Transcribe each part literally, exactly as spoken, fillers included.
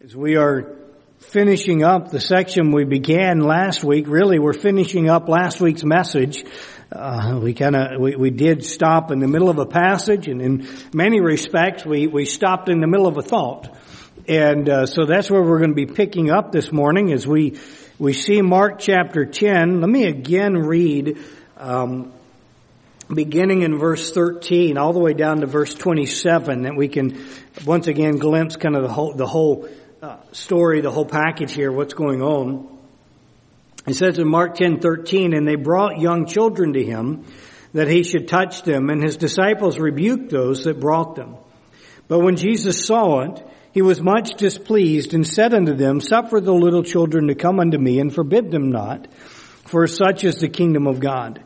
As we are finishing up the section we began last week, really we're finishing up last week's message. Uh, we kind of, we, we did stop in the middle of a passage, and in many respects we, we stopped in the middle of a thought. And uh, so that's where we're going to be picking up this morning as we, we see Mark chapter ten. Let me again read, um, beginning in verse thirteen all the way down to verse twenty-seven, that we can once again glimpse kind of the whole, the whole Uh, story, the whole package here, what's going on. It says in Mark ten thirteen, and they brought young children to him that he should touch them, and his disciples rebuked those that brought them. But when Jesus saw it, he was much displeased and said unto them, Suffer the little children to come unto me, and forbid them not, for such is the kingdom of God.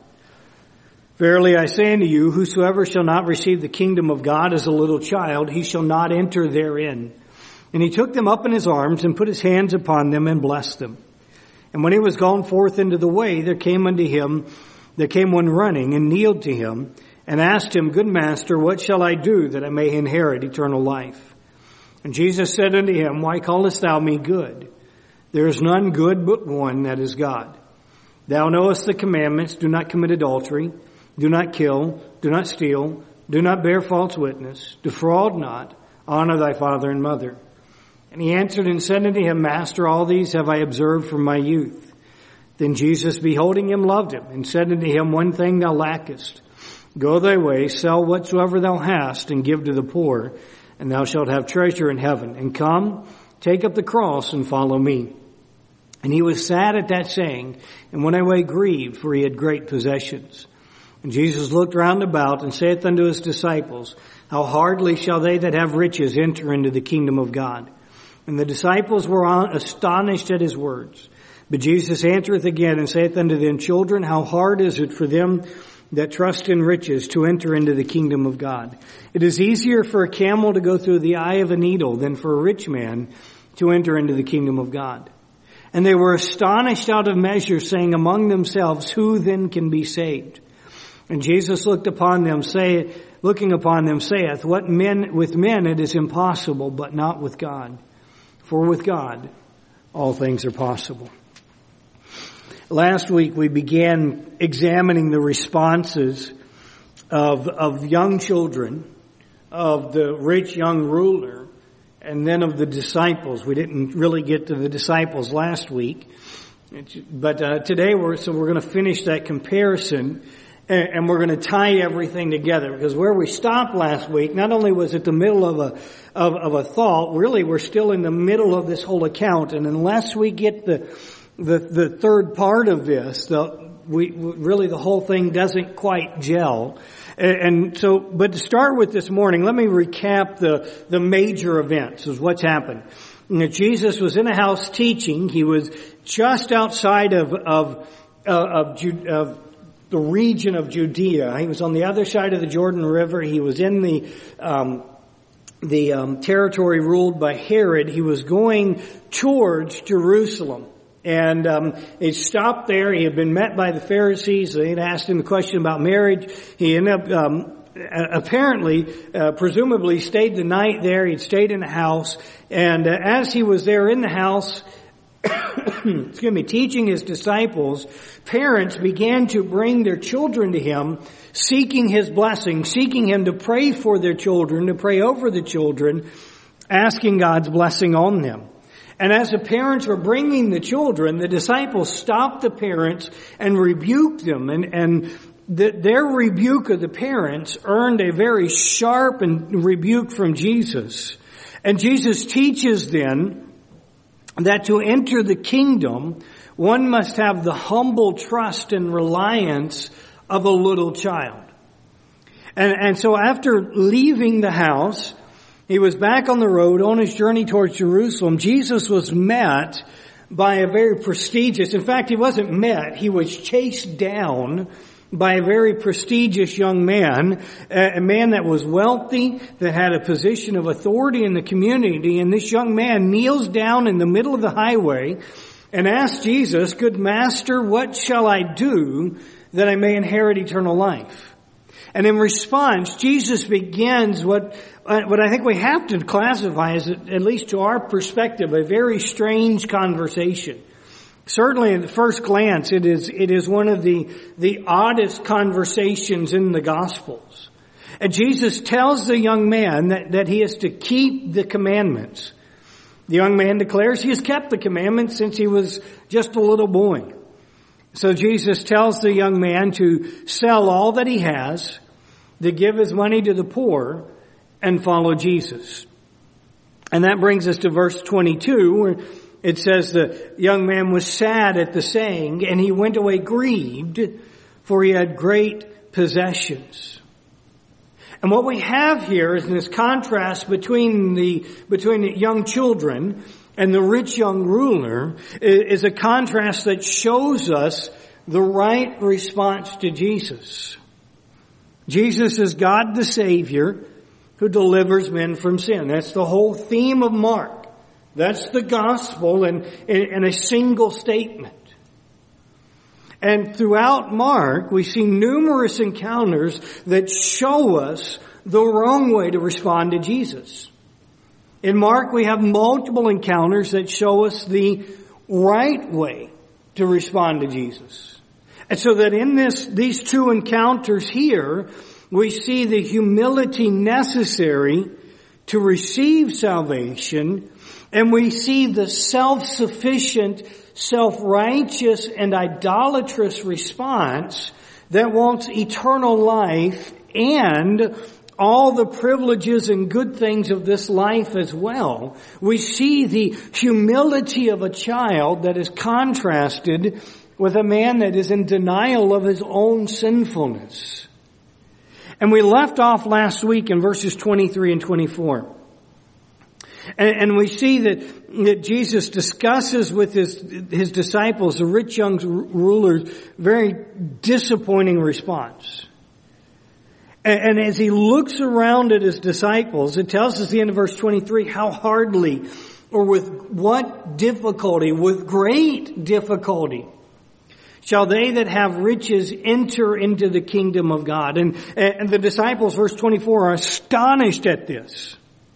Verily I say unto you, whosoever shall not receive the kingdom of God as a little child, he shall not enter therein. And he took them up in his arms and put his hands upon them and blessed them. And when he was gone forth into the way, there came unto him, there came one running and kneeled to him and asked him, Good master, what shall I do that I may inherit eternal life? And Jesus said unto him, Why callest thou me good? There is none good but one, that is God. Thou knowest the commandments, do not commit adultery, do not kill, do not steal, do not bear false witness, defraud not, honor thy father and mother. And he answered and said unto him, Master, all these have I observed from my youth. Then Jesus, beholding him, loved him, and said unto him, One thing thou lackest. Go thy way, sell whatsoever thou hast, and give to the poor, and thou shalt have treasure in heaven. And come, take up the cross, and follow me. And he was sad at that saying, and went away grieved, for he had great possessions. And Jesus looked round about, and saith unto his disciples, How hardly shall they that have riches enter into the kingdom of God? And the disciples were astonished at his words. But Jesus answereth again and saith unto them, Children, how hard is it for them that trust in riches to enter into the kingdom of God? It is easier for a camel to go through the eye of a needle than for a rich man to enter into the kingdom of God. And they were astonished out of measure, saying among themselves, Who then can be saved? And Jesus looked upon them, say, looking upon them, saith, What men with men it is impossible, but not with God. For with God, all things are possible. Last week we began examining the responses of, of young children, of the rich young ruler, and then of the disciples. We didn't really get to the disciples last week, but uh, today we're, so we're going to finish that comparison. And we're going to tie everything together, because where we stopped last week, not only was it the middle of a of, of a thought, really we're still in the middle of this whole account. And unless we get the the, the third part of this, the, we really the whole thing doesn't quite gel. And, and so, but to start with this morning, let me recap the the major events of what's happened. You know, Jesus was in a house teaching. He was just outside of of uh, of, of the region of Judea. He was on the other side of the Jordan River. He was in the um, the um, territory ruled by Herod. He was going towards Jerusalem. And um, he stopped there. He had been met by the Pharisees. They had asked him a question about marriage. He ended up um, apparently, uh, presumably stayed the night there. He'd stayed in the house. And uh, as he was there in the house, excuse me, teaching his disciples, parents began to bring their children to him, seeking his blessing, seeking him to pray for their children, to pray over the children, asking God's blessing on them. And as the parents were bringing the children, the disciples stopped the parents and rebuked them. And, and the, their rebuke of the parents earned a very sharp and rebuke from Jesus. And Jesus teaches then that to enter the kingdom, one must have the humble trust and reliance of a little child. And, and so after leaving the house, he was back on the road on his journey towards Jerusalem. Jesus was met by a very prestigious, in fact, he wasn't met, he was chased down by a very prestigious young man, a man that was wealthy, that had a position of authority in the community. And this young man kneels down in the middle of the highway and asks Jesus, Good master, what shall I do that I may inherit eternal life? And in response, Jesus begins what, what I think we have to classify as, at least to our perspective, a very strange conversation. Certainly at the first glance, it is, it is one of the, the oddest conversations in the Gospels. And Jesus tells the young man that, that he is to keep the commandments. The young man declares he has kept the commandments since he was just a little boy. So Jesus tells the young man to sell all that he has, to give his money to the poor, and follow Jesus. And that brings us to verse twenty-two, where it says the young man was sad at the saying, and he went away grieved, for he had great possessions. And what we have here is this contrast between the between the young children and the rich young ruler is a contrast that shows us the right response to Jesus. Jesus is God the Savior who delivers men from sin. That's the whole theme of Mark. That's the gospel in, in, in a single statement. And throughout Mark, we see numerous encounters that show us the wrong way to respond to Jesus. In Mark, we have multiple encounters that show us the right way to respond to Jesus. And so that in this, these two encounters here, we see the humility necessary to receive salvation, and we see the self-sufficient, self-righteous, and idolatrous response that wants eternal life and all the privileges and good things of this life as well. We see the humility of a child that is contrasted with a man that is in denial of his own sinfulness. And we left off last week in verses twenty-three and twenty-four. And, and we see that, that Jesus discusses with his, his disciples, the rich young ruler's very disappointing response. And as he looks around at his disciples, it tells us at the end of verse twenty-three how hardly or with what difficulty, with great difficulty, shall they that have riches enter into the kingdom of God. And, and the disciples, verse twenty-four, are astonished at this.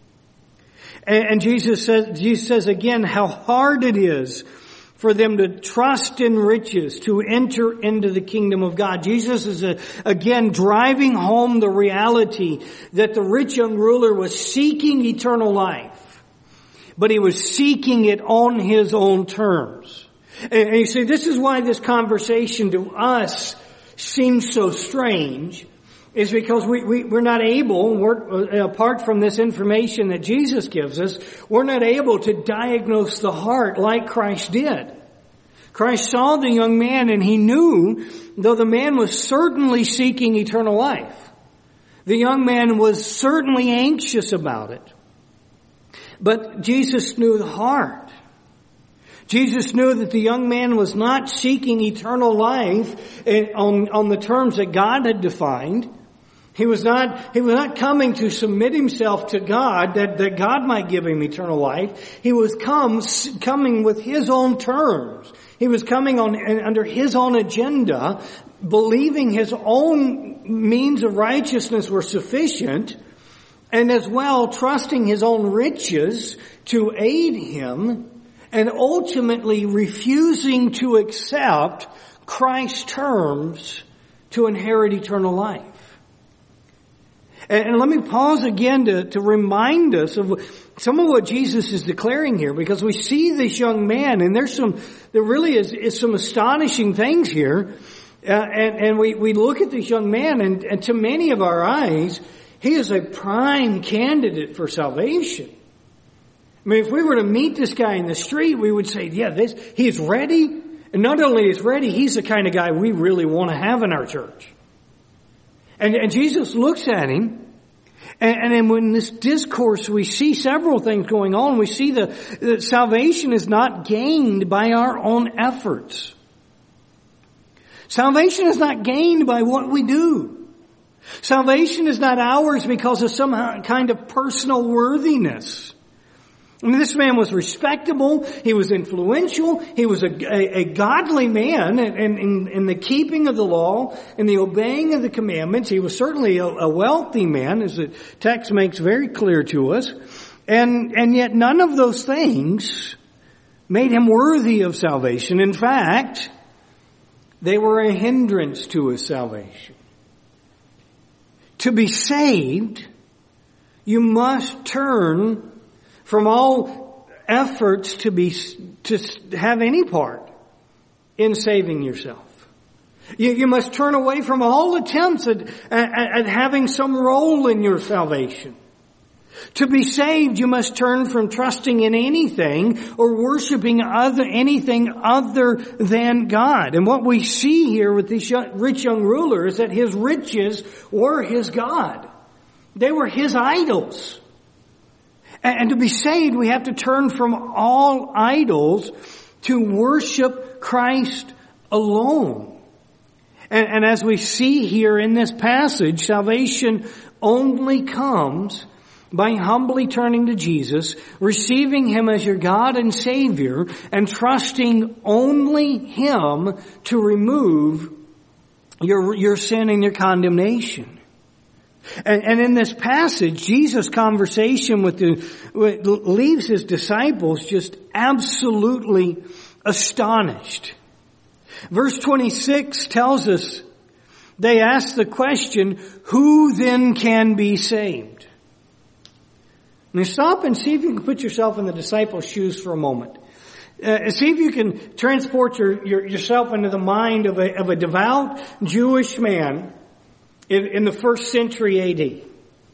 And, and Jesus says, Jesus says again how hard it is for them to trust in riches, to enter into the kingdom of God. Jesus is a, again driving home the reality that the rich young ruler was seeking eternal life, but he was seeking it on his own terms. And, and you see, this is why this conversation to us seems so strange, is because we, we, we're not able, we're, apart from this information that Jesus gives us, we're not able to diagnose the heart like Christ did. Christ saw the young man and he knew, though the man was certainly seeking eternal life, the young man was certainly anxious about it. But Jesus knew the heart. Jesus knew that the young man was not seeking eternal life on, on the terms that God had defined. He was not, he was not coming to submit himself to God that, that God might give him eternal life. He was come, coming with his own terms. He was coming on, under his own agenda, believing his own means of righteousness were sufficient, and as well trusting his own riches to aid him, and ultimately refusing to accept Christ's terms to inherit eternal life. And let me pause again to, to remind us of some of what Jesus is declaring here, because we see this young man, and there's some, there really is, is some astonishing things here. Uh, and, and we, we look at this young man, and, and to many of our eyes, he is a prime candidate for salvation. I mean, if we were to meet this guy in the street, we would say, yeah, this, he's ready. And not only is ready, he's the kind of guy we really want to have in our church. And, and Jesus looks at him, and, and then when this discourse, we see several things going on. We see the, that salvation is not gained by our own efforts. Salvation is not gained by what we do. Salvation is not ours because of some kind of personal worthiness. I mean, this man was respectable. He was influential. He was a, a, a godly man, and in, in the keeping of the law and the obeying of the commandments. He was certainly a, a wealthy man, as the text makes very clear to us. And, and yet none of those things made him worthy of salvation. In fact, they were a hindrance to his salvation. To be saved, you must turn from all efforts to be, to have any part in saving yourself. You, you must turn away from all attempts at, at, at having some role in your salvation. To be saved, you must turn from trusting in anything or worshiping other, anything other than God. And what we see here with this rich young ruler is that his riches were his God. They were his idols. And to be saved, we have to turn from all idols to worship Christ alone. And, and as we see here in this passage, salvation only comes by humbly turning to Jesus, receiving Him as your God and Savior, and trusting only Him to remove your, your sin and your condemnation. And, and in this passage, Jesus' conversation with the, with, leaves His disciples just absolutely astonished. Verse twenty-six tells us, they ask the question, who then can be saved? Now stop and see if you can put yourself in the disciples' shoes for a moment. Uh, see if you can transport your, your, yourself into the mind of a, of a devout Jewish man in, in the first century A D.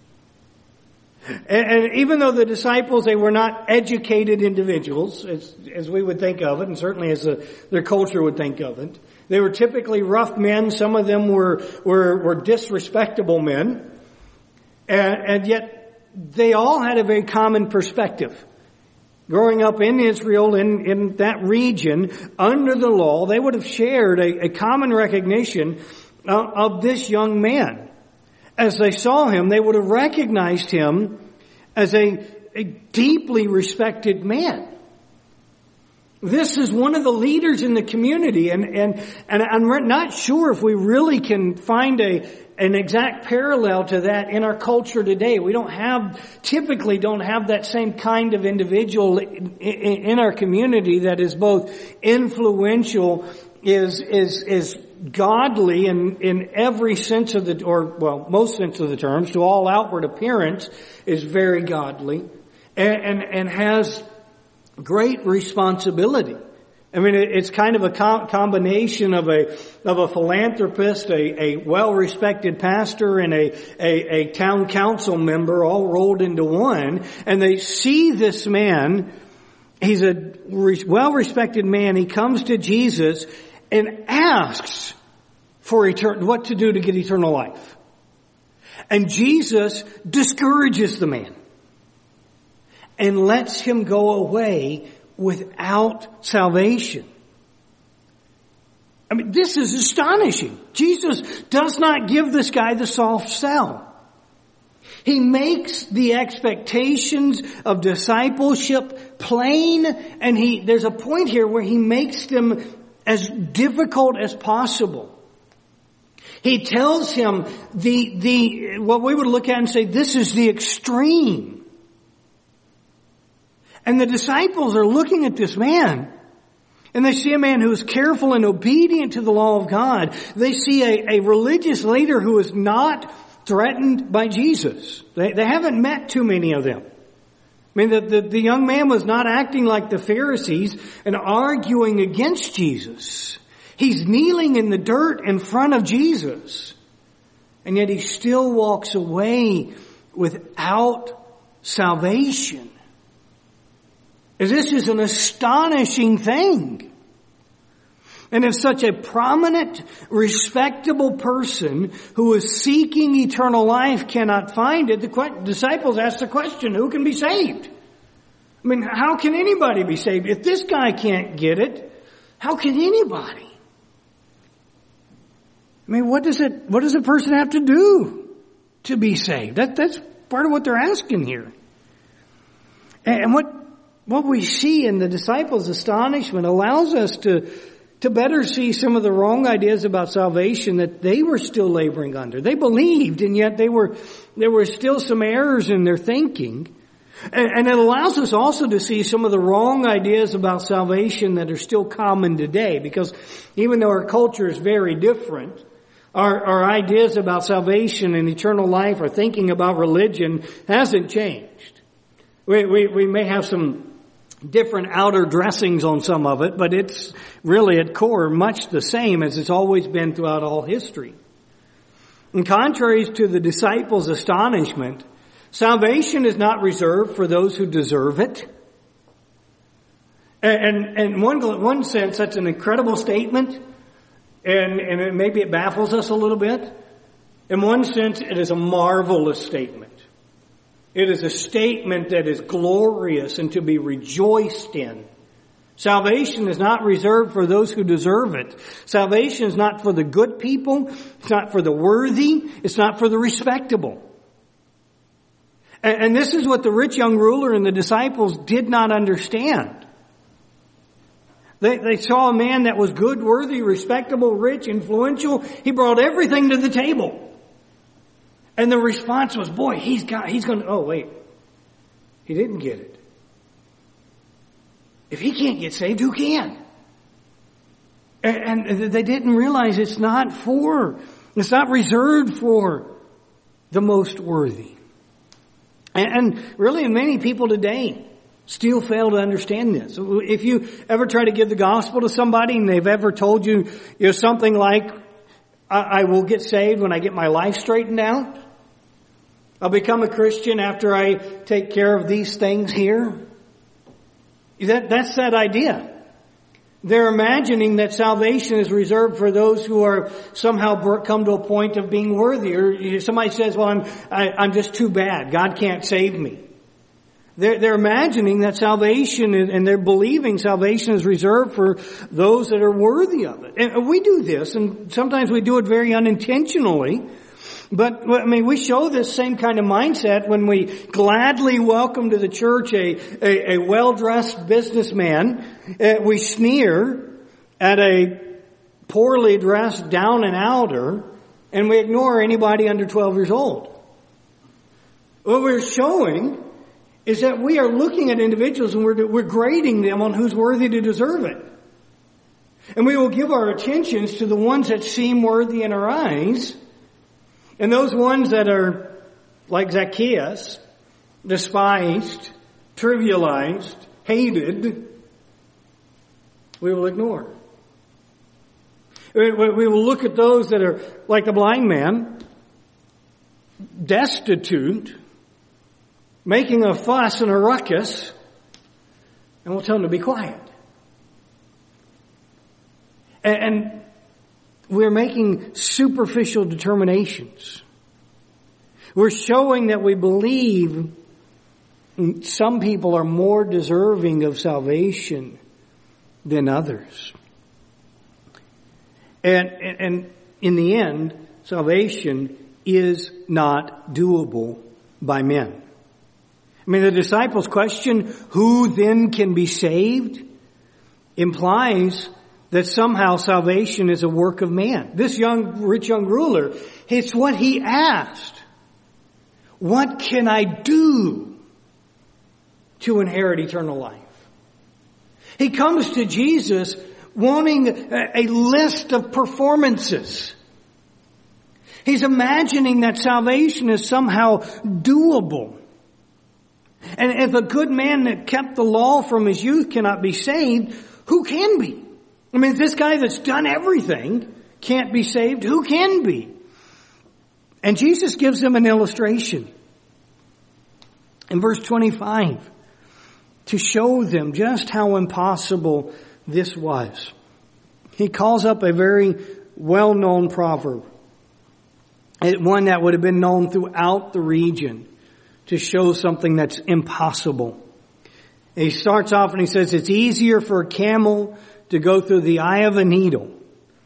And, and even though the disciples, they were not educated individuals, as, as we would think of it, and certainly as a, their culture would think of it, they were typically rough men. Some of them were, were, were disrespectable men. And, and yet they all had a very common perspective. Growing up in Israel, in, in that region, under the law, they would have shared a, a common recognition of, of this young man. As they saw him, they would have recognized him as a, a deeply respected man. This is one of the leaders in the community, and, and, and I'm not sure if we really can find a, an exact parallel to that in our culture today. We don't have, typically don't have that same kind of individual in, in, in our community that is both influential, is, is, is godly in, in every sense of the, or well, most sense of the terms, to all outward appearance, is very godly, and, and, and has great responsibility. I mean, it's kind of a com- combination of a of a philanthropist, a, a well-respected pastor, and a, a, a town council member all rolled into one. And they see this man, he's a re- well-respected man, he comes to Jesus and asks for etern- what to do to get eternal life. And Jesus discourages the man and lets him go away without salvation. I mean, this is astonishing. Jesus does not give this guy the soft sell. He makes the expectations of discipleship plain, and he, there's a point here where he makes them as difficult as possible. He tells him the, the, what we would look at and say, this is the extreme. And the disciples are looking at this man, and they see a man who is careful and obedient to the law of God. They see a, a religious leader who is not threatened by Jesus. They, they haven't met too many of them. I mean, the, the, the young man was not acting like the Pharisees and arguing against Jesus. He's kneeling in the dirt in front of Jesus. And yet he still walks away without salvation. This is an astonishing thing. And if such a prominent, respectable person who is seeking eternal life cannot find it, the disciples ask the question, who can be saved? I mean, how can anybody be saved? If this guy can't get it, how can anybody? I mean, what does it, what does a person have to do to be saved? That, that's part of what they're asking here. And what what we see in the disciples' astonishment allows us to, to better see some of the wrong ideas about salvation that they were still laboring under. They believed, and yet they were, there were still some errors in their thinking. And, and it allows us also to see some of the wrong ideas about salvation that are still common today, because even though our culture is very different, our, our ideas about salvation and eternal life, our thinking about religion hasn't changed. We, we, we may have some different outer dressings on some of it, but it's really at core much the same as it's always been throughout all history. And contrary to the disciples' astonishment, salvation is not reserved for those who deserve it. And, and in one, one sense, that's an incredible statement, and, and it, maybe it baffles us a little bit. In one sense, it is a marvelous statement. It is a statement that is glorious and to be rejoiced in. Salvation is not reserved for those who deserve it. Salvation is not for the good people. It's not for the worthy. It's not for the respectable. And, and this is what the rich young ruler and the disciples did not understand. They, they saw a man that was good, worthy, respectable, rich, influential. He brought everything to the table. And the response was, boy, he's got, he's going to, oh wait, he didn't get it. If he can't get saved, who can? And, and they didn't realize it's not for, it's not reserved for the most worthy. And, and really many people today still fail to understand this. If you ever try to give the gospel to somebody and they've ever told you, you know, something like, I, I will get saved when I get my life straightened out. I'll become a Christian after I take care of these things here. That, that's that idea. They're imagining that salvation is reserved for those who are somehow come to a point of being worthy. Or somebody says, well, I'm, I, I'm just too bad. God can't save me. They're, they're imagining that salvation, and they're believing salvation is reserved for those that are worthy of it. And we do this, and sometimes we do it very unintentionally. But, I mean, we show this same kind of mindset when we gladly welcome to the church a, a, a well-dressed businessman. Uh, we sneer at a poorly dressed down and outer, and we ignore anybody under twelve years old. What we're showing is that we are looking at individuals and we're, we're grading them on who's worthy to deserve it. And we will give our attentions to the ones that seem worthy in our eyes. And those ones that are like Zacchaeus, despised, trivialized, hated, we will ignore. We will look at those that are like the blind man, destitute, making a fuss and a ruckus, and we'll tell them to be quiet. And we're making superficial determinations. We're showing that we believe some people are more deserving of salvation than others. And, and in the end, salvation is not doable by men. I mean, the disciples' question, who then can be saved, implies that somehow salvation is a work of man. This young, rich young ruler, it's what he asked. What can I do to inherit eternal life? He comes to Jesus wanting a list of performances. He's imagining that salvation is somehow doable. And if a good man that kept the law from his youth cannot be saved, who can be? I mean, if this guy that's done everything can't be saved, who can be? And Jesus gives them an illustration in verse twenty-five to show them just how impossible this was. He calls up a very well-known proverb, one that would have been known throughout the region, to show something that's impossible. He starts off and he says, it's easier for a camel to go through the eye of a needle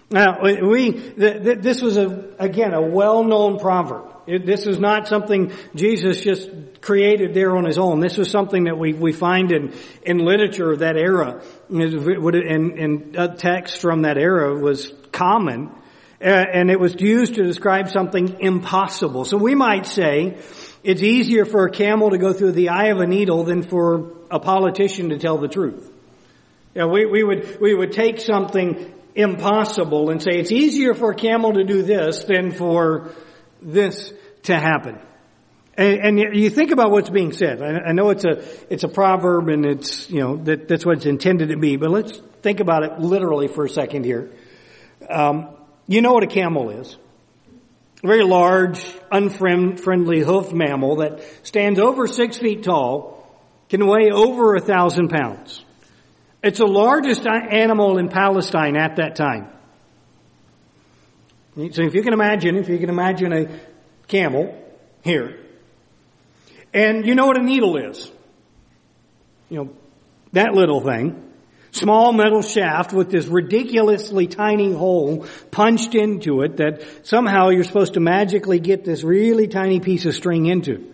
Now, we, this was a, again, a well-known proverb. It, this is not something Jesus just created there on his own. This was something that we, we find in, in literature of that era. And, and a text from that era was common. And it was used to describe something impossible. So we might say it's easier for a camel to go through the eye of a needle than for a politician to tell the truth. Yeah, we, we would, we would take something impossible and say it's easier for a camel to do this than for this to happen. And, and you think about what's being said. I, I know it's a, it's a proverb and it's, you know, that, that's what it's intended to be, but let's think about it literally for a second here. Um, you know what a camel is. A very large, unfriendly hoofed mammal that stands over six feet tall, can weigh over a thousand pounds. It's the largest animal in Palestine at that time. So if you can imagine, if you can imagine a camel here, and you know what a needle is. You know, that little thing. Small metal shaft with this ridiculously tiny hole punched into it that somehow you're supposed to magically get this really tiny piece of string into.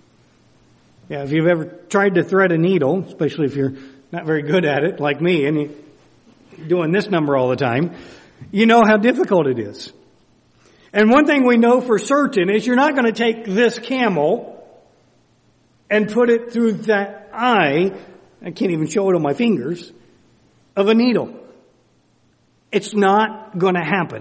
Yeah, if you've ever tried to thread a needle, especially if you're not very good at it, like me, and you're doing this number all the time, you know how difficult it is. And one thing we know for certain is you're not going to take this camel and put it through that eye, I can't even show it on my fingers, of a needle. It's not going to happen.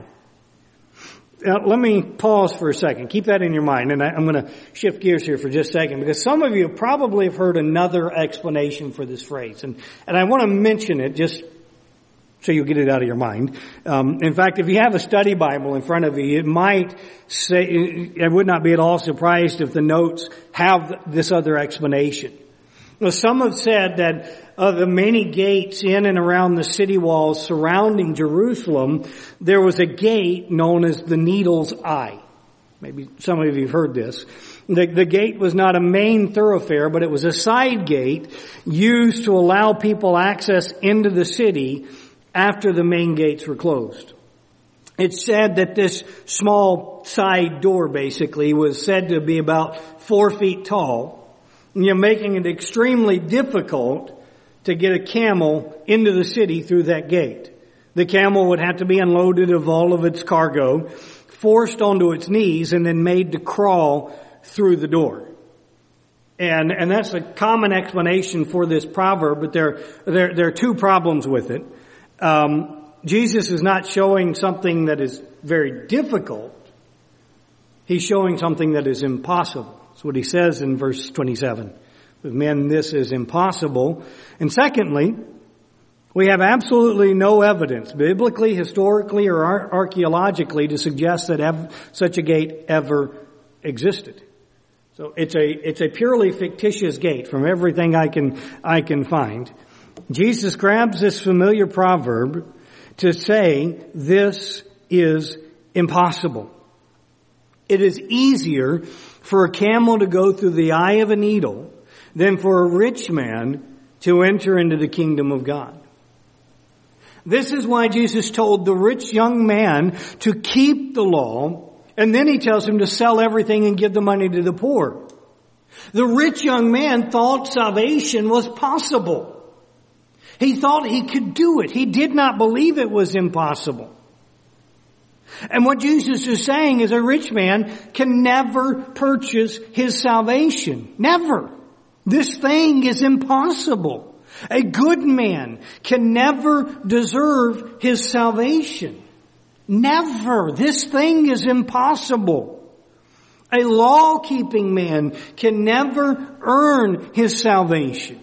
Now, let me pause for a second. Keep that in your mind, and I, I'm going to shift gears here for just a second, because some of you probably have heard another explanation for this phrase, and, and I want to mention it just so you get it out of your mind. Um, in fact, if you have a study Bible in front of you, it might say, I would not be at all surprised if the notes have this other explanation. Well, some have said that of the many gates in and around the city walls surrounding Jerusalem, there was a gate known as the Needle's Eye. Maybe some of you have heard this. The, the gate was not a main thoroughfare, but it was a side gate used to allow people access into the city after the main gates were closed. It's said that this small side door basically was said to be about four feet tall, you know, making it extremely difficult to get a camel into the city through that gate. The camel would have to be unloaded of all of its cargo, forced onto its knees, and then made to crawl through the door. And, and that's a common explanation for this proverb, but there, there, there are two problems with it. Um, Jesus is not showing something that is very difficult. He's showing something that is impossible. That's what he says in verse twenty-seven. With men, this is impossible. And secondly, we have absolutely no evidence, biblically, historically, or ar- archaeologically, to suggest that ev- such a gate ever existed. So it's a it's a purely fictitious gate from everything I can I can find. Jesus grabs this familiar proverb to say this is impossible. It is easier for a camel to go through the eye of a needle than for a rich man to enter into the kingdom of God. This is why Jesus told the rich young man to keep the law, and then he tells him to sell everything and give the money to the poor. The rich young man thought salvation was possible. He thought he could do it. He did not believe it was impossible. And what Jesus is saying is a rich man can never purchase his salvation. Never. This thing is impossible. A good man can never deserve his salvation. Never. This thing is impossible. A law-keeping man can never earn his salvation.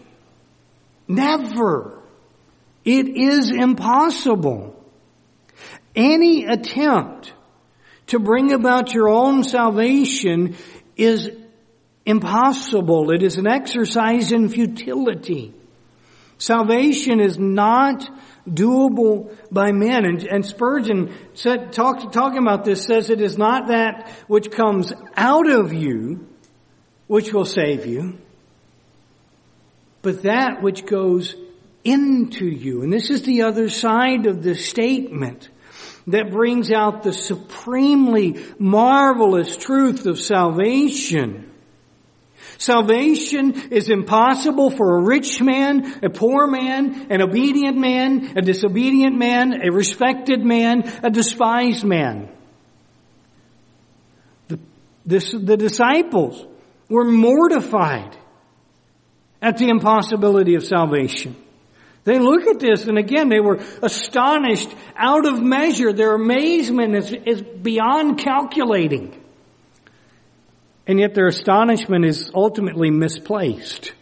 Never. It is impossible. Any attempt to bring about your own salvation is impossible. It is an exercise in futility. Salvation is not doable by men. And, and Spurgeon said, talk, talking about this, says it is not that which comes out of you which will save you, but that which goes into you. And this is the other side of this statement. that brings out the supremely marvelous truth of salvation. Salvation is impossible for a rich man, a poor man, an obedient man, a disobedient man, a respected man, a despised man. The, this, the disciples were mortified at the impossibility of salvation. They look at this, and again, they were astonished out of measure. Their amazement is, is beyond calculating. And yet their astonishment is ultimately misplaced.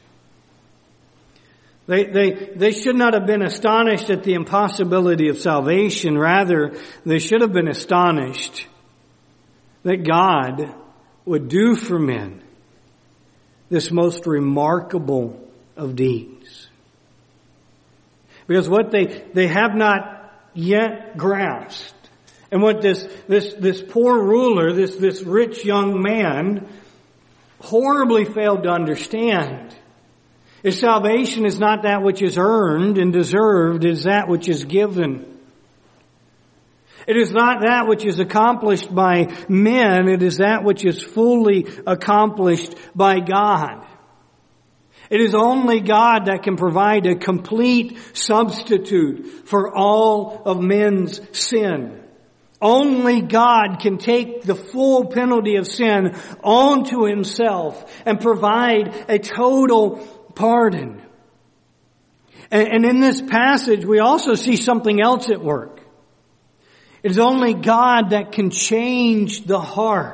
They, they, they should not have been astonished at the impossibility of salvation. Rather, they should have been astonished that God would do for men this most remarkable of deeds. Because what they, they have not yet grasped, and what this, this, this poor ruler, this, this rich young man horribly failed to understand, is salvation is not that which is earned and deserved, it is that which is given. It is not that which is accomplished by men, it is that which is fully accomplished by God. It is only God that can provide a complete substitute for all of men's sin. Only God can take the full penalty of sin onto Himself and provide a total pardon. And, and in this passage, we also see something else at work. It is only God that can change the heart.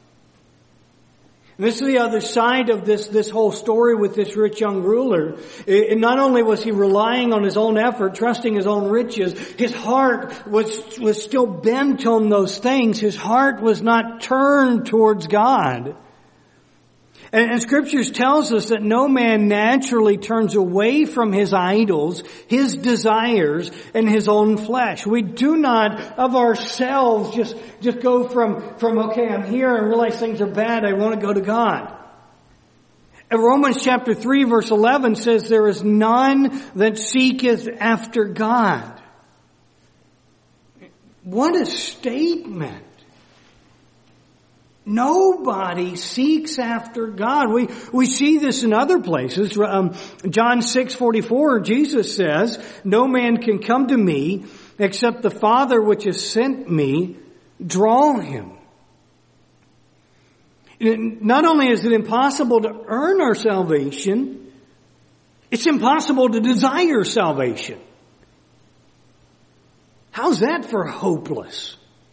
And this is the other side of this, this whole story with this rich young ruler. And not only was he relying on his own effort, trusting his own riches, his heart was, was still bent on those things. His heart was not turned towards God. And, and Scriptures tells us that no man naturally turns away from his idols, his desires, and his own flesh. We do not of ourselves just, just go from, from, okay, I'm here and realize things are bad, I want to go to God. And Romans chapter three verse eleven says, there is none that seeketh after God. What a statement. Nobody seeks after God. We, we see this in other places. Um, John six forty-four, Jesus says, no man can come to me except the Father which has sent me draw him. Not only is it impossible to earn our salvation, it's impossible to desire salvation. How's that for hopeless?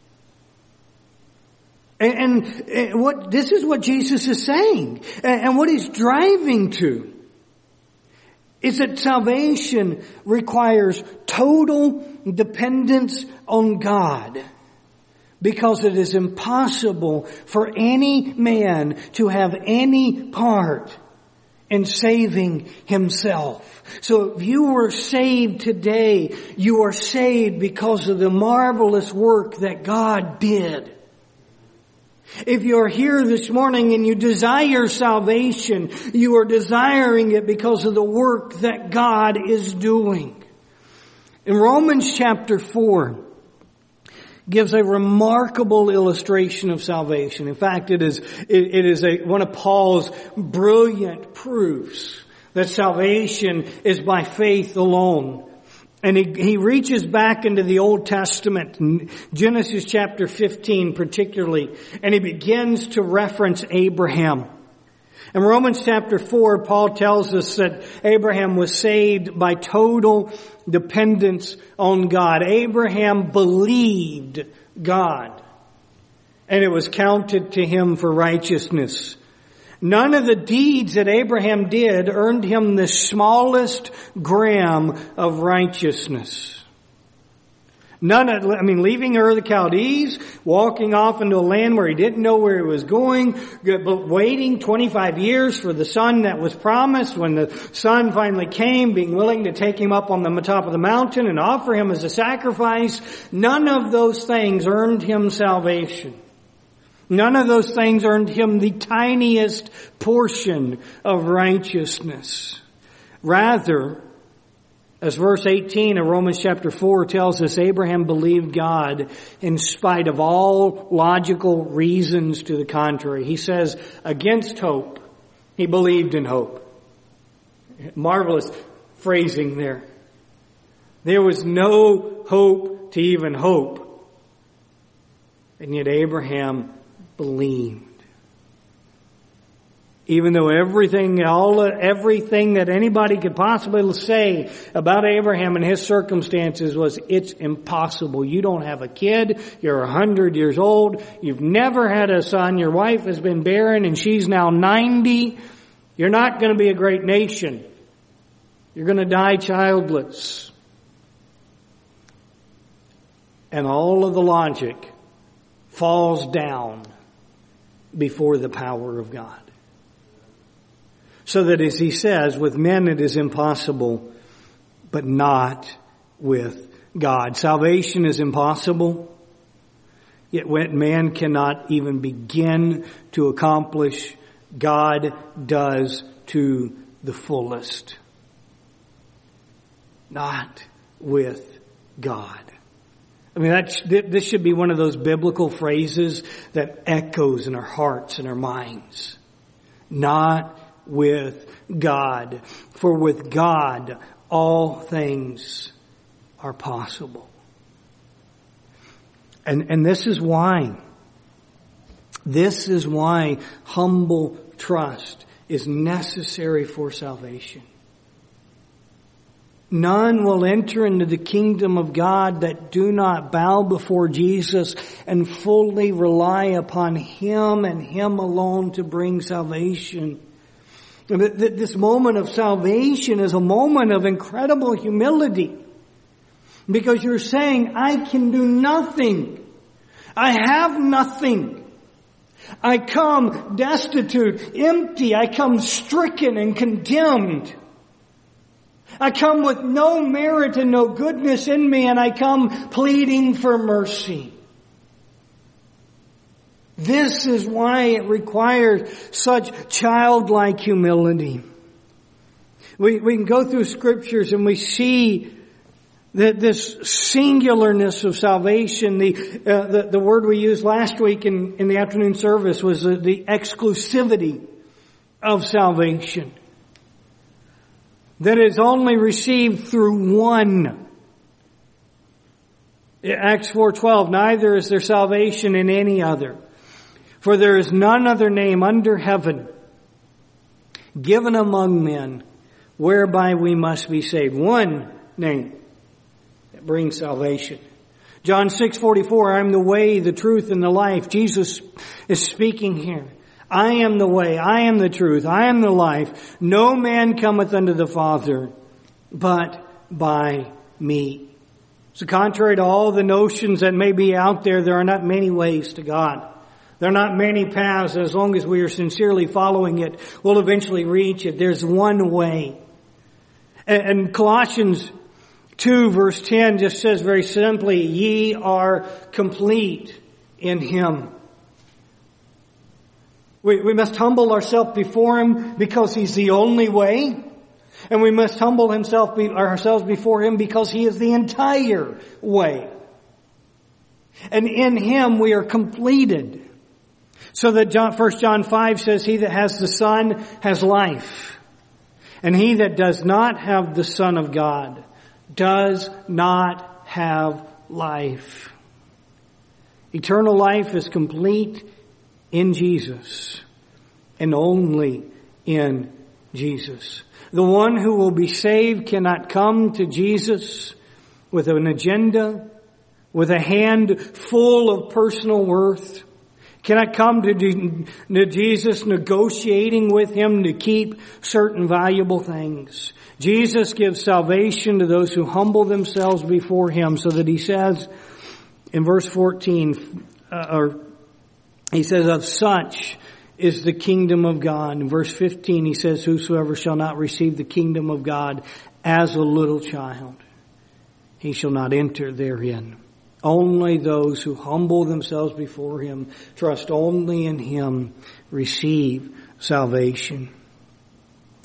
And, and what this is what Jesus is saying, and, and what He's driving to is that salvation requires total dependence on God, because it is impossible for any man to have any part in saving himself. So if you were saved today, you are saved because of the marvelous work that God did. If you're here this morning and you desire salvation, you are desiring it because of the work that God is doing. In Romans chapter four gives a remarkable illustration of salvation. In fact, it is, it, it is a, one of Paul's brilliant proofs that salvation is by faith alone. And he, he reaches back into the Old Testament, Genesis chapter fifteen particularly, and he begins to reference Abraham. In Romans chapter four, Paul tells us that Abraham was saved by total dependence on God. Abraham believed God, and it was counted to him for righteousness. None of the deeds that Abraham did earned him the smallest gram of righteousness. None of, I mean, leaving Ur of the Chaldees, walking off into a land where he didn't know where he was going, but waiting twenty-five years for the son that was promised. When the son finally came, being willing to take him up on the top of the mountain and offer him as a sacrifice, none of those things earned him salvation. None of those things earned him the tiniest portion of righteousness. Rather, As verse eighteen of Romans chapter four tells us, Abraham believed God in spite of all logical reasons to the contrary. He says, against hope, he believed in hope. Marvelous phrasing there. There was no hope to even hope. And yet Abraham believed. Even though everything, all everything that anybody could possibly say about Abraham and his circumstances was, it's impossible. You don't have a kid. You're a hundred years old. You've never had a son. Your wife has been barren and she's now ninety. You're not going to be a great nation. You're going to die childless. And all of the logic falls down before the power of God. So that, as he says, with men it is impossible, but not with God. Salvation is impossible, yet when man cannot even begin to accomplish, God does to the fullest. Not with God. I mean, that, this should be one of those biblical phrases that echoes in our hearts and our minds. Not with God. For with God, all things are possible. And, and this is why, this is why humble trust is necessary for salvation. None will enter into the kingdom of God that do not bow before Jesus and fully rely upon Him and Him alone to bring salvation. This moment of salvation is a moment of incredible humility. Because you're saying, I can do nothing. I have nothing. I come destitute, empty. I come stricken and condemned. I come with no merit and no goodness in me, and I come pleading for mercy. This is why it requires such childlike humility. We, we can go through scriptures and we see that this singularness of salvation, the, uh, the, the word we used last week in, in the afternoon service was the, the exclusivity of salvation. That is only received through one. Acts four twelve, neither is there salvation in any other. For there is none other name under heaven given among men whereby we must be saved. One name that brings salvation. John six forty-four, I am the way, the truth, and the life. Jesus is speaking here. I am the way, I am the truth, I am the life. No man cometh unto the Father but by me. So contrary to all the notions that may be out there, there are not many ways to God. There are not many paths. As long as we are sincerely following it, we'll eventually reach it. There's one way. And Colossians two verse ten just says very simply, ye are complete in Him. We, we must humble ourselves before Him because He's the only way. And we must humble himself, ourselves before Him because He is the entire way. And in Him we are completed. So that John, First John five says, he that has the Son has life. And he that does not have the Son of God does not have life. Eternal life is complete in Jesus and only in Jesus. The one who will be saved cannot come to Jesus with an agenda, with a hand full of personal worth. Cannot come to, to Jesus negotiating with Him to keep certain valuable things. Jesus gives salvation to those who humble themselves before Him, so that He says in verse fourteen, uh, or He says, of such is the kingdom of God. In verse fifteen, He says, whosoever shall not receive the kingdom of God as a little child, he shall not enter therein. Only those who humble themselves before Him, trust only in Him, receive salvation.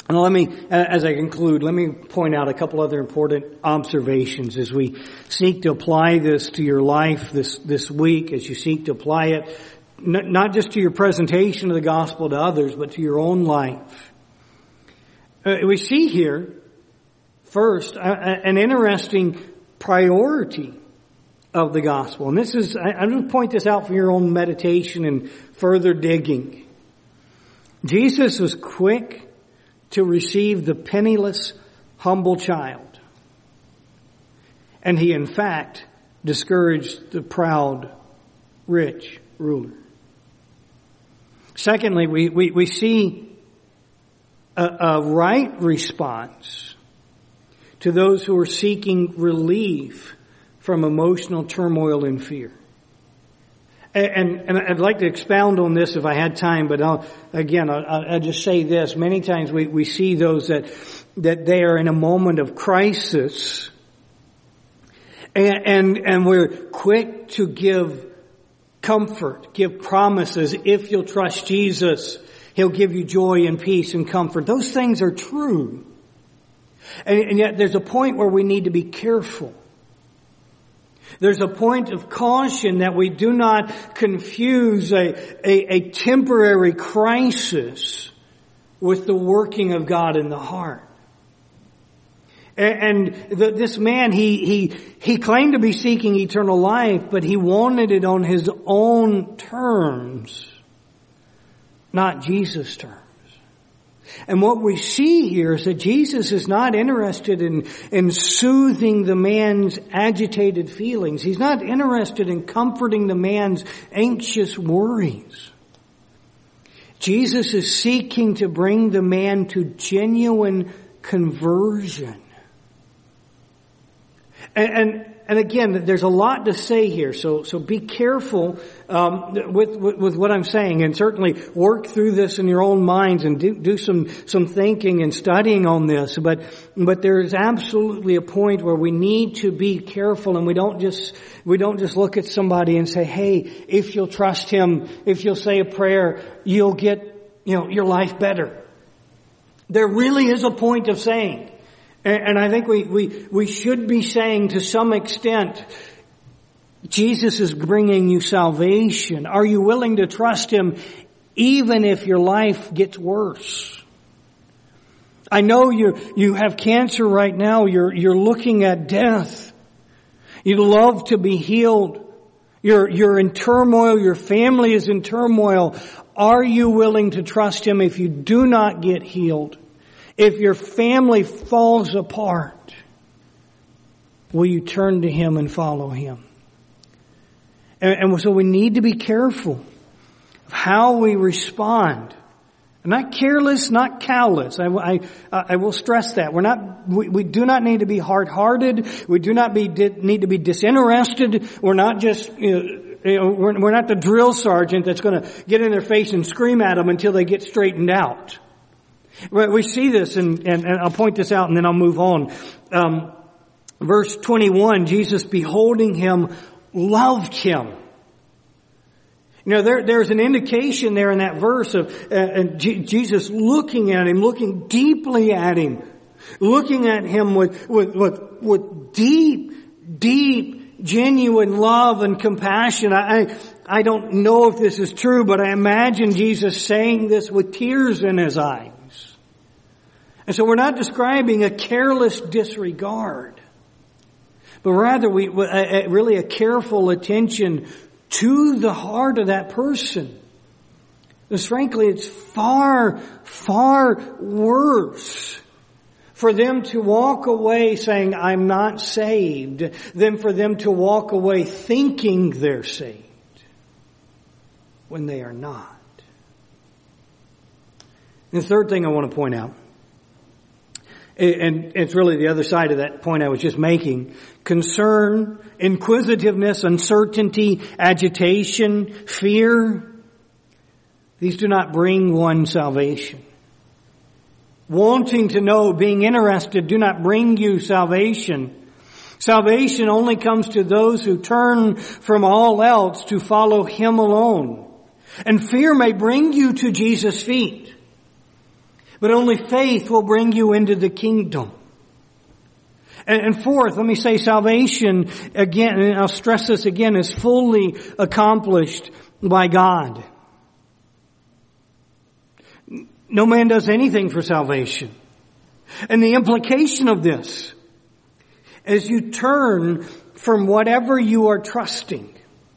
And let me, as I conclude, let me point out a couple other important observations as we seek to apply this to your life this, this week, as you seek to apply it, not just to your presentation of the gospel to others, but to your own life. Uh, we see here, first, uh, an interesting priority of the gospel. And this is, I, I'm going to point this out for your own meditation and further digging. Jesus was quick to receive the penniless, humble child. And he, in fact, discouraged the proud, rich ruler. Secondly, we, we, we see a, a right response to those who are seeking relief from emotional turmoil and fear. And, and I'd like to expound on this if I had time, but I'll, again, I'll, I'll just say this. Many times we, we see those that, that they are in a moment of crisis, and, and, and we're quick to give comfort, give promises. If you'll trust Jesus, He'll give you joy and peace and comfort. Those things are true. And, and yet there's a point where we need to be careful. There's a point of caution that we do not confuse a, a, a temporary crisis with the working of God in the heart. And, and the, this man, he, he, he claimed to be seeking eternal life, but he wanted it on his own terms, not Jesus' terms. And what we see here is that Jesus is not interested in, in soothing the man's agitated feelings. He's not interested in comforting the man's anxious worries. Jesus is seeking to bring the man to genuine conversion. And, and, and again, there's a lot to say here, so so be careful um, with, with with what I'm saying, and certainly work through this in your own minds and do do some some thinking and studying on this. But but there is absolutely a point where we need to be careful, and we don't just we don't just look at somebody and say, "Hey, if you'll trust Him, if you'll say a prayer, you'll get you know your life better." There really is a point of saying. And I think we, we, we should be saying to some extent, Jesus is bringing you salvation. Are you willing to trust Him even if your life gets worse? I know you, you have cancer right now. You're, you're looking at death. You'd love to be healed. You're, you're in turmoil. Your family is in turmoil. Are you willing to trust Him if you do not get healed? If your family falls apart, will you turn to Him and follow Him? And, and so we need to be careful of how we respond. Not careless, not callous. I, I, I will stress that. We're not, we, we do not need to be hard-hearted. We do not be, need to be disinterested. We're not just, you know, you know, we're, we're not the drill sergeant that's going to get in their face and scream at them until they get straightened out. We see this, and, and, and I'll point this out and then I'll move on. Um, verse twenty-one, Jesus, beholding him, loved him. You know, there, there's an indication there in that verse of uh, G- Jesus looking at him, looking deeply at him, looking at him with, with, with, with deep, deep, genuine love and compassion. I, I don't know if this is true, but I imagine Jesus saying this with tears in his eyes. And so we're not describing a careless disregard, but rather we a, a, really a careful attention to the heart of that person. Because frankly, it's far, far worse for them to walk away saying, "I'm not saved," than for them to walk away thinking they're saved when they are not. And the third thing I want to point out, and it's really the other side of that point I was just making, concern, inquisitiveness, uncertainty, agitation, fear, these do not bring one salvation. Wanting to know, being interested, do not bring you salvation. Salvation only comes to those who turn from all else to follow Him alone. And fear may bring you to Jesus' feet. But only faith will bring you into the kingdom. And fourth, let me say salvation, again, and I'll stress this again, is fully accomplished by God. No man does anything for salvation. And the implication of this, as you turn from whatever you are trusting,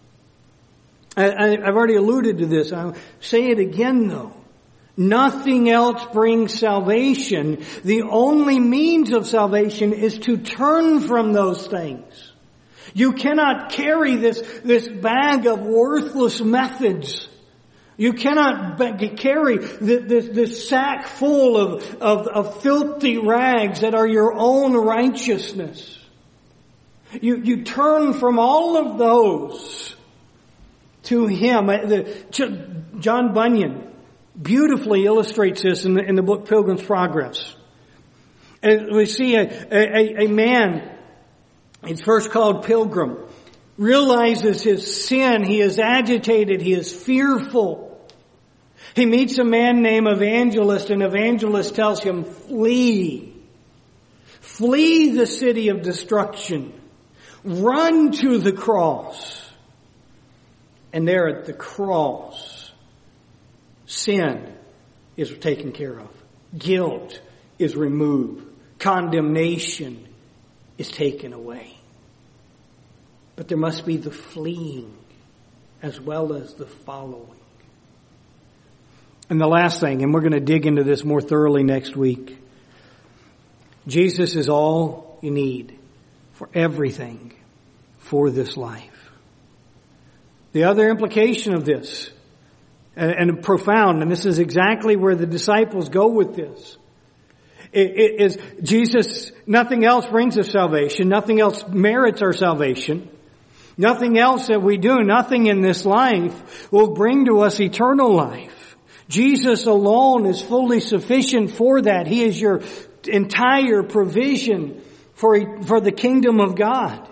I, I've already alluded to this, I'll say it again though. Nothing else brings salvation. The only means of salvation is to turn from those things. You cannot carry this, this bag of worthless methods. You cannot carry this, this sack full of, of, of filthy rags that are your own righteousness. You, you turn from all of those to Him. John Bunyan beautifully illustrates this in the, in the book Pilgrim's Progress. And we see a, a, a man, he's first called Pilgrim, realizes his sin. He is agitated. He is fearful. He meets a man named Evangelist, and Evangelist tells him, flee. Flee the city of destruction. Run to the cross. And there at the cross, sin is taken care of. Guilt is removed. Condemnation is taken away. But there must be the fleeing as well as the following. And the last thing, and we're going to dig into this more thoroughly next week. Jesus is all you need for everything for this life. The other implication of this, and, and profound, and this is exactly where the disciples go with this, it, it is Jesus, nothing else brings us salvation. Nothing else merits our salvation. Nothing else that we do, nothing in this life will bring to us eternal life. Jesus alone is fully sufficient for that. He is your entire provision for, for the kingdom of God.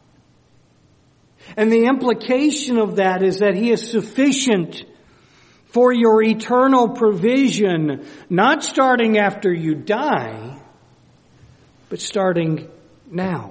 And the implication of that is that He is sufficient for your eternal provision, not starting after you die, but starting now.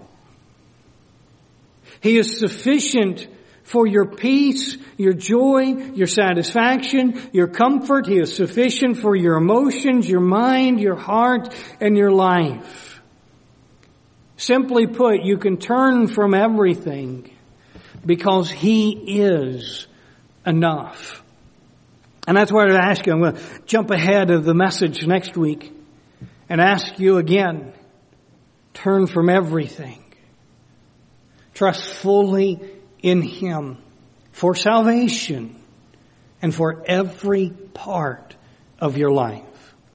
He is sufficient for your peace, your joy, your satisfaction, your comfort. He is sufficient for your emotions, your mind, your heart, and your life. Simply put, you can turn from everything because He is enough. And that's why I ask you, I'm going to jump ahead of the message next week and ask you again, turn from everything. Trust fully in Him for salvation and for every part of your life.